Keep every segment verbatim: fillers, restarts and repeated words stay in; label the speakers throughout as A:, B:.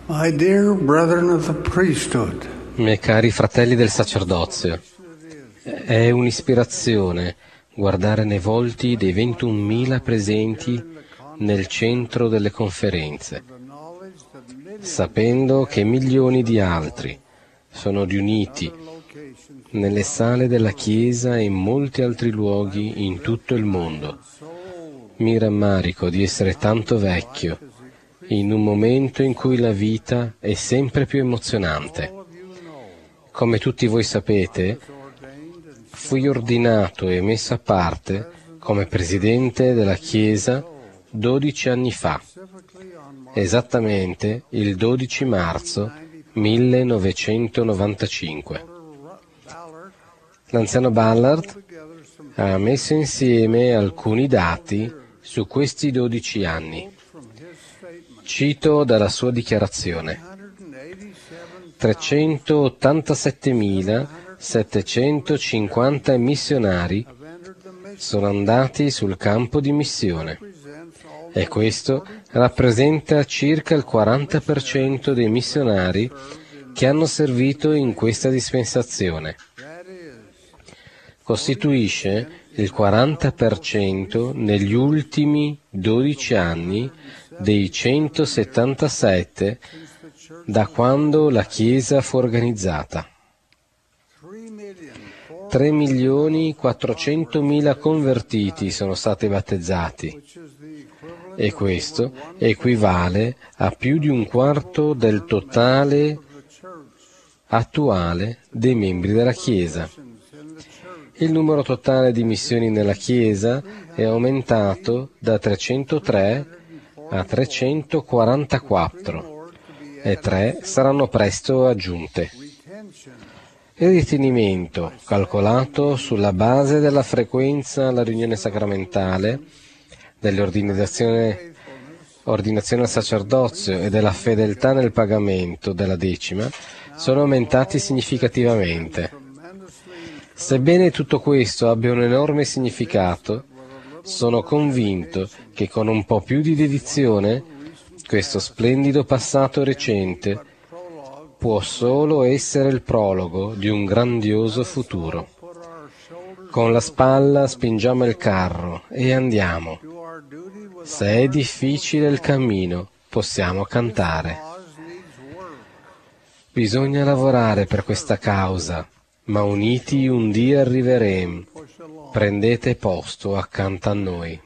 A: My dear brethren of the priesthood,
B: Miei cari fratelli del sacerdozio, è un'ispirazione guardare nei volti dei ventunomila presenti nel centro delle conferenze, sapendo che milioni di altri sono riuniti nelle sale della Chiesa e in molti altri luoghi in tutto il mondo. Mi rammarico di essere tanto vecchio in un momento in cui la vita è sempre più emozionante. Come tutti voi sapete, fui ordinato e messo a parte come presidente della Chiesa dodici anni fa, esattamente il dodici marzo millenovecentonovantacinque. L'anziano Ballard ha messo insieme alcuni dati su questi dodici anni. Cito dalla sua dichiarazione: trecentottantasettemilasettecentocinquanta missionari sono andati sul campo di missione e questo rappresenta circa il quaranta per cento dei missionari che hanno servito in questa dispensazione. Costituisce il quaranta per cento negli ultimi dodici anni dei centosettantasette da quando la Chiesa fu organizzata. tre milioni quattrocentomila convertiti sono stati battezzati e questo equivale a più di un quarto del totale attuale dei membri della Chiesa. Il numero totale di missioni nella Chiesa è aumentato da trecentotré a trecentoquarantaquattro e tre saranno presto aggiunte. Il ritenimento, calcolato sulla base della frequenza alla riunione sacramentale, dell'ordinazione ordinazione al sacerdozio e della fedeltà nel pagamento della decima, sono aumentati significativamente. Sebbene tutto questo abbia un enorme significato, sono convinto che con un po' più di dedizione, questo splendido passato recente può solo essere il prologo di un grandioso futuro. Con la spalla spingiamo il carro e andiamo. Se è difficile il cammino, possiamo cantare. Bisogna lavorare per questa causa, ma uniti un dia arriveremo. Prendete posto accanto a noi.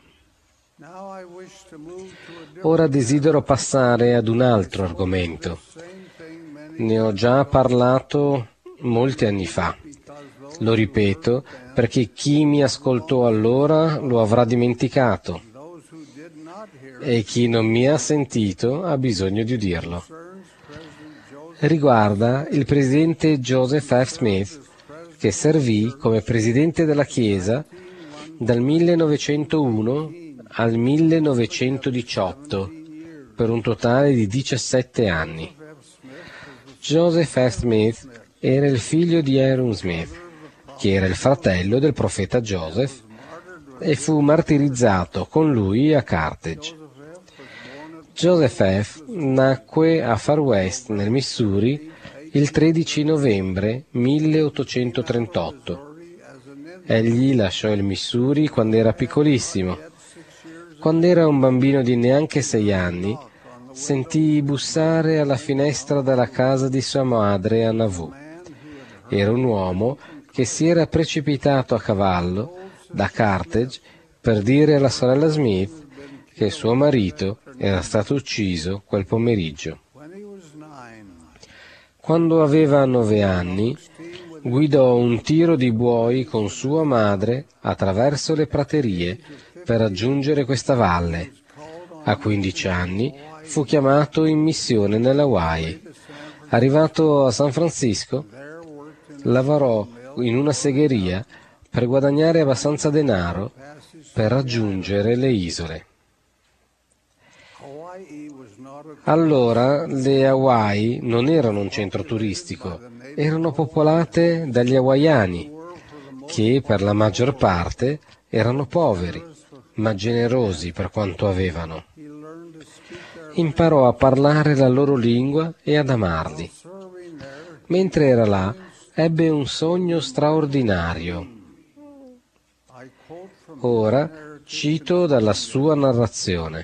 B: Ora desidero passare ad un altro argomento. Ne ho già parlato molti anni fa. Lo ripeto perché chi mi ascoltò allora lo avrà dimenticato e chi non mi ha sentito ha bisogno di udirlo. Riguarda il presidente Joseph F. Smith, che servì come presidente della Chiesa dal millenovecentouno al millenovecentodiciotto per un totale di diciassette anni. Joseph F. Smith era il figlio di Aaron Smith, che era il fratello del profeta Joseph, e fu martirizzato con lui a Carthage. Joseph F. nacque a Far West, nel Missouri, il tredici novembre milleottocentotrentotto. Egli lasciò il Missouri quando era piccolissimo. Quando era un bambino di neanche sei anni, sentì bussare alla finestra della casa di sua madre a Nauvoo. Era un uomo che si era precipitato a cavallo da Carthage per dire alla sorella Smith che suo marito era stato ucciso quel pomeriggio. Quando aveva nove anni, guidò un tiro di buoi con sua madre attraverso le praterie per raggiungere questa valle. A quindici anni fu chiamato in missione nelle Hawaii. Arrivato a San Francisco, lavorò in una segheria per guadagnare abbastanza denaro per raggiungere le isole. Allora le Hawaii non erano un centro turistico, erano popolate dagli hawaiani, che per la maggior parte erano poveri, ma generosi per quanto avevano. imparò a parlare la loro lingua e ad amarli. Mentre era là, ebbe un sogno straordinario. Ora cito dalla sua narrazione.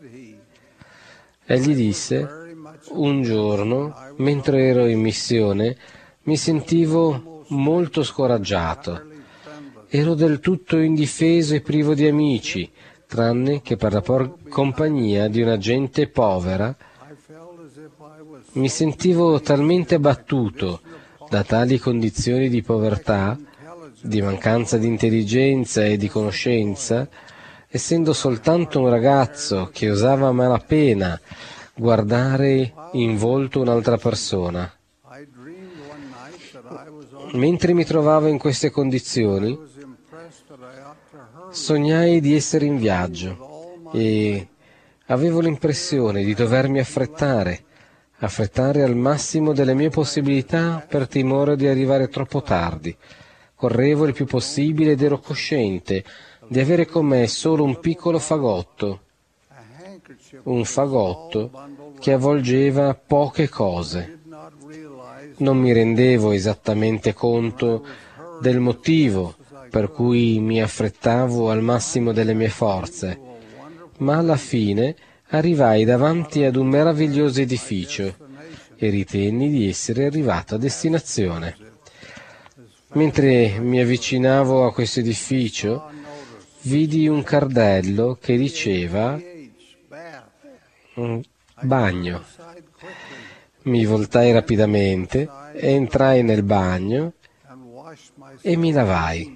B: Egli disse: un giorno, mentre ero in missione, mi sentivo molto scoraggiato. Ero del tutto indifeso e privo di amici, tranne che per la por- compagnia di una gente povera. Mi sentivo talmente abbattuto da tali condizioni di povertà, di mancanza di intelligenza e di conoscenza, essendo soltanto un ragazzo che osava a malapena guardare in volto un'altra persona. Mentre mi trovavo in queste condizioni, sognai di essere in viaggio e avevo l'impressione di dovermi affrettare, affrettare al massimo delle mie possibilità per timore di arrivare troppo tardi. Correvo il più possibile ed ero cosciente di avere con me solo un piccolo fagotto, un fagotto che avvolgeva poche cose. Non mi rendevo esattamente conto del motivo per cui mi affrettavo al massimo delle mie forze, ma alla fine arrivai davanti ad un meraviglioso edificio e ritenni di essere arrivato a destinazione. Mentre mi avvicinavo a questo edificio, vidi un cartello che diceva bagno. Mi voltai rapidamente, entrai nel bagno e mi lavai.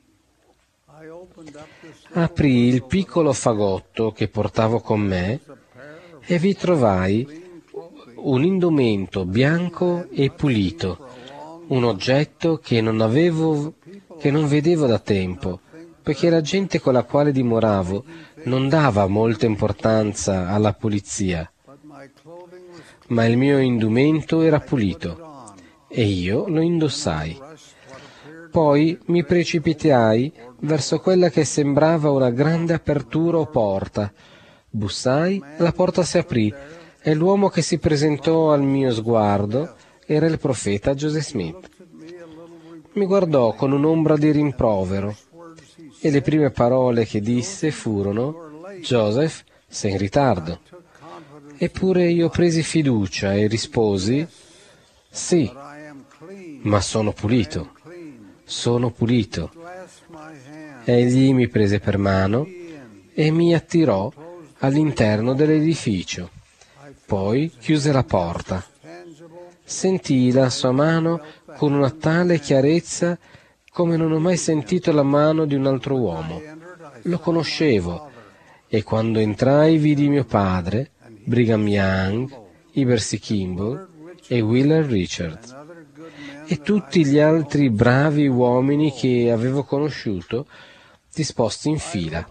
B: Aprì il piccolo fagotto che portavo con me e vi trovai un indumento bianco e pulito, un oggetto che non avevo, che non vedevo da tempo, perché la gente con la quale dimoravo non dava molta importanza alla pulizia, ma il mio indumento era pulito e io lo indossai. Poi mi precipitai verso quella che sembrava una grande apertura o porta. Bussai, la porta si aprì e l'uomo che si presentò al mio sguardo era il profeta Joseph Smith. Mi guardò con un'ombra di rimprovero e le prime parole che disse furono: «Joseph, sei in ritardo». Eppure io presi fiducia e risposi: «Sì, ma sono pulito, sono pulito». Egli mi prese per mano e mi attirò all'interno dell'edificio. Poi chiuse la porta. Sentii la sua mano con una tale chiarezza come non ho mai sentito la mano di un altro uomo. Lo conoscevo e quando entrai vidi mio padre, Brigham Young, Heber C. Kimball e Wheeler Richards e tutti gli altri bravi uomini che avevo conosciuto disposti in fila.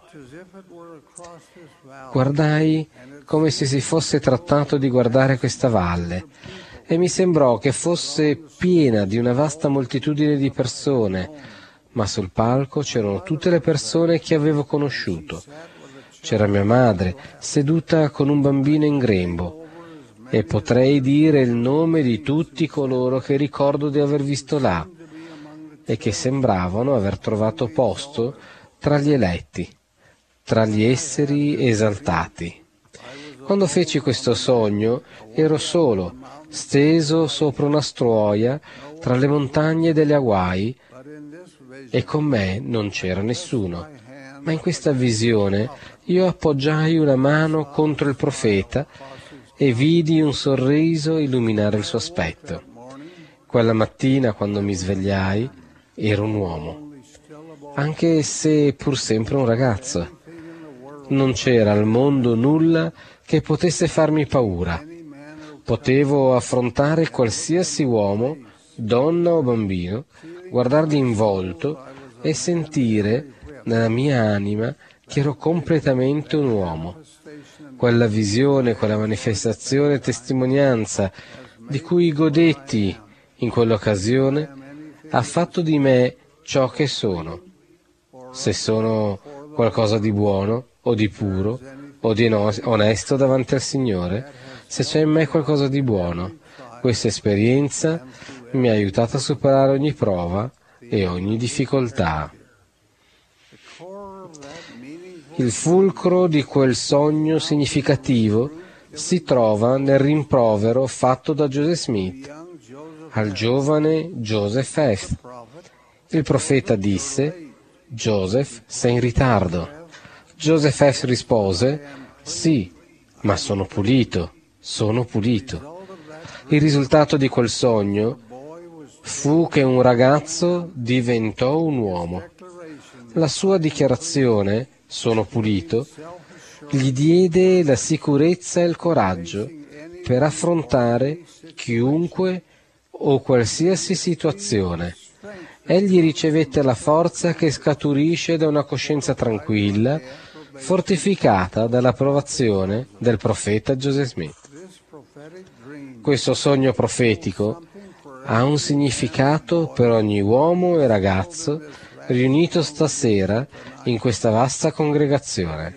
B: Guardai come se si fosse trattato di guardare questa valle e mi sembrò che fosse piena di una vasta moltitudine di persone, ma sul palco c'erano tutte le persone che avevo conosciuto. C'era mia madre, seduta con un bambino in grembo, e potrei dire il nome di tutti coloro che ricordo di aver visto là e che sembravano aver trovato posto tra gli eletti, tra gli esseri esaltati. Quando feci questo sogno ero solo, steso sopra una stuoia tra le montagne delle Hawaii e con me non c'era nessuno. Ma in questa visione io appoggiai una mano contro il profeta e vidi un sorriso illuminare il suo aspetto. Quella mattina, quando mi svegliai, ero un uomo, anche se pur sempre un ragazzo. Non c'era al mondo nulla che potesse farmi paura. Potevo affrontare qualsiasi uomo, donna o bambino, guardarli in volto e sentire nella mia anima che ero completamente un uomo. Quella visione, quella manifestazione e testimonianza di cui godetti in quell'occasione ha fatto di me ciò che sono. Se sono qualcosa di buono o di puro o di onesto davanti al Signore, se c'è in me qualcosa di buono. Questa esperienza mi ha aiutato a superare ogni prova e ogni difficoltà. Il fulcro di quel sogno significativo si trova nel rimprovero fatto da Joseph Smith al giovane Joseph F. Il profeta disse: Joseph, sei in ritardo. Joseph F. rispose: sì, ma sono pulito, sono pulito. Il risultato di quel sogno fu che un ragazzo diventò un uomo. La sua dichiarazione, sono pulito, gli diede la sicurezza e il coraggio per affrontare chiunque o qualsiasi situazione. Egli ricevette la forza che scaturisce da una coscienza tranquilla, fortificata dall'approvazione del profeta Joseph Smith. Questo sogno profetico ha un significato per ogni uomo e ragazzo riunito stasera in questa vasta congregazione.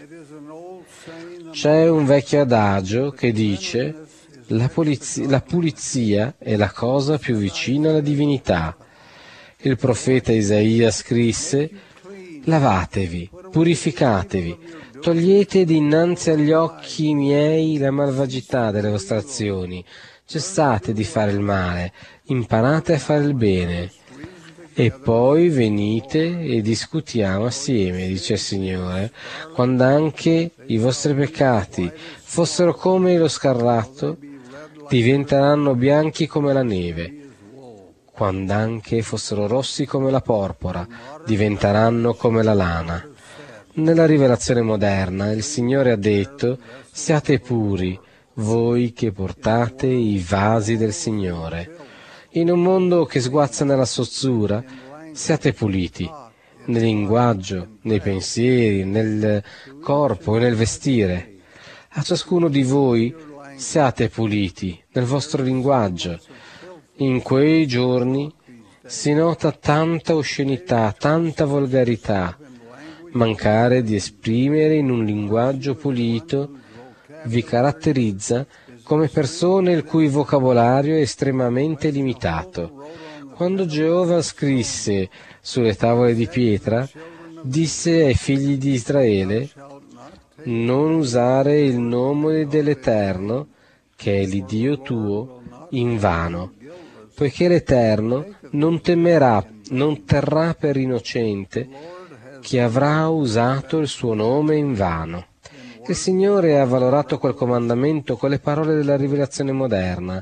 B: C'è un vecchio adagio che dice: la pulizia, la pulizia è la cosa più vicina alla divinità. Il profeta Isaia scrisse: lavatevi, purificatevi, togliete dinanzi agli occhi miei la malvagità delle vostre azioni, cessate di fare il male, imparate a fare il bene. E poi venite e discutiamo assieme, dice il Signore, quando anche i vostri peccati fossero come lo scarlatto, diventeranno bianchi come la neve. Quando anche fossero rossi come la porpora, diventeranno come la lana. Nella rivelazione moderna il Signore ha detto: siate puri, voi che portate i vasi del Signore. In un mondo che sguazza nella sozzura, siate puliti, nel linguaggio, nei pensieri, nel corpo e nel vestire. A ciascuno di voi siate puliti nel vostro linguaggio. In quei giorni si nota tanta oscenità, tanta volgarità. Mancare di esprimere in un linguaggio pulito vi caratterizza come persone il cui vocabolario è estremamente limitato. Quando Geova scrisse sulle tavole di pietra, disse ai figli di Israele: non usare il nome dell'Eterno, che è l'Iddio tuo, in vano, poiché l'Eterno non temerà, non terrà per innocente chi avrà usato il suo nome in vano. Il Signore ha valorato quel comandamento con le parole della rivelazione moderna.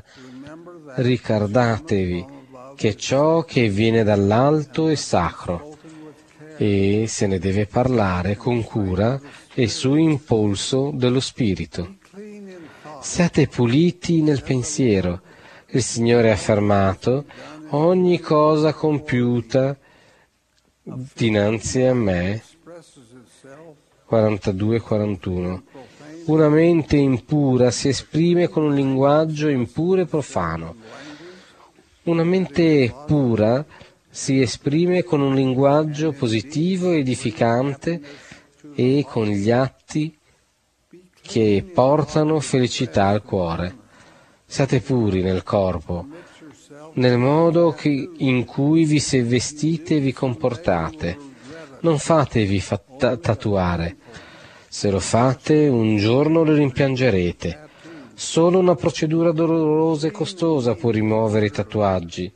B: Ricordatevi che ciò che viene dall'alto è sacro e se ne deve parlare con cura e su impulso dello Spirito. Siate puliti nel pensiero. Il Signore ha affermato: ogni cosa compiuta dinanzi a me, quarantadue quarantuno. Una mente impura si esprime con un linguaggio impuro e profano. Una mente pura si esprime con un linguaggio positivo e edificante e con gli atti che portano felicità al cuore. Siate puri nel corpo, nel modo che, in cui vi se vestite e vi comportate. Non fatevi fat- tatuare. Se lo fate, un giorno lo rimpiangerete. Solo una procedura dolorosa e costosa può rimuovere i tatuaggi.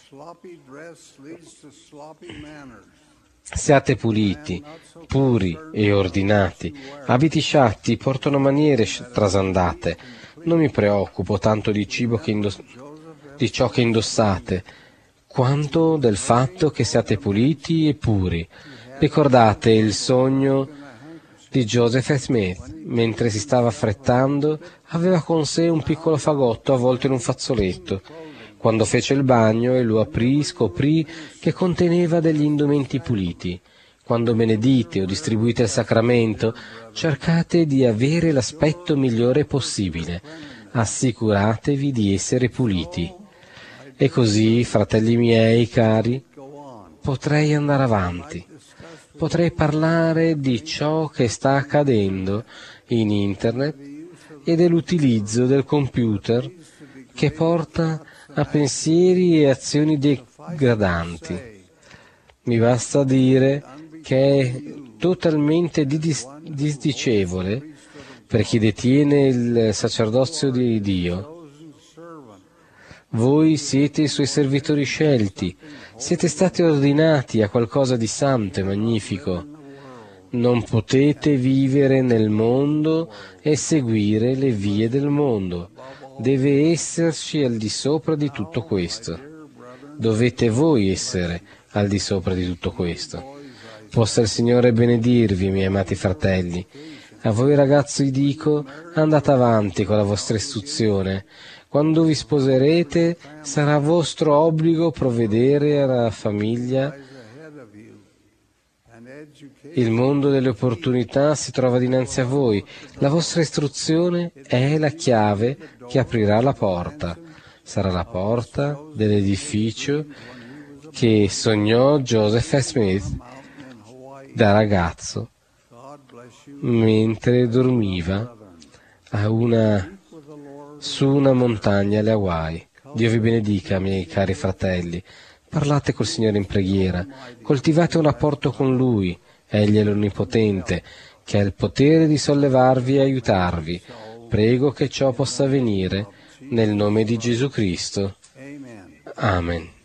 B: Siate puliti, puri e ordinati. Abiti sciatti portano maniere trasandate. Non mi preoccupo tanto di cibo che indoss- di ciò che indossate, quanto del fatto che siate puliti e puri. Ricordate il sogno di Joseph Smith. Mentre si stava affrettando, aveva con sé un piccolo fagotto avvolto in un fazzoletto. Quando fece il bagno e lo aprì, scoprì che conteneva degli indumenti puliti. Quando benedite o distribuite il sacramento, cercate di avere l'aspetto migliore possibile. Assicuratevi di essere puliti. E così, fratelli miei cari, potrei andare avanti. Potrei parlare di ciò che sta accadendo in internet e dell'utilizzo del computer che porta a pensieri e azioni degradanti. Mi basta dire che è totalmente dis- disdicevole per chi detiene il sacerdozio di Dio. Voi siete i suoi servitori scelti, siete stati ordinati a qualcosa di santo e magnifico. Non potete vivere nel mondo e seguire le vie del mondo. Deve esserci al di sopra di tutto questo. Dovete voi essere al di sopra di tutto questo. Possa il Signore benedirvi, miei amati fratelli. A voi ragazzi dico, andate avanti con la vostra istruzione. Quando vi sposerete sarà vostro obbligo provvedere alla famiglia. Il mondo delle opportunità si trova dinanzi a voi. La vostra istruzione è la chiave che aprirà la porta. Sarà la porta dell'edificio che sognò Joseph Smith da ragazzo mentre dormiva a una, su una montagna alle Hawaii. Dio vi benedica, miei cari fratelli. Parlate col Signore in preghiera. Coltivate un rapporto con Lui. Egli è l'Onnipotente, che ha il potere di sollevarvi e aiutarvi. Prego che ciò possa avvenire nel nome di Gesù Cristo. Amen.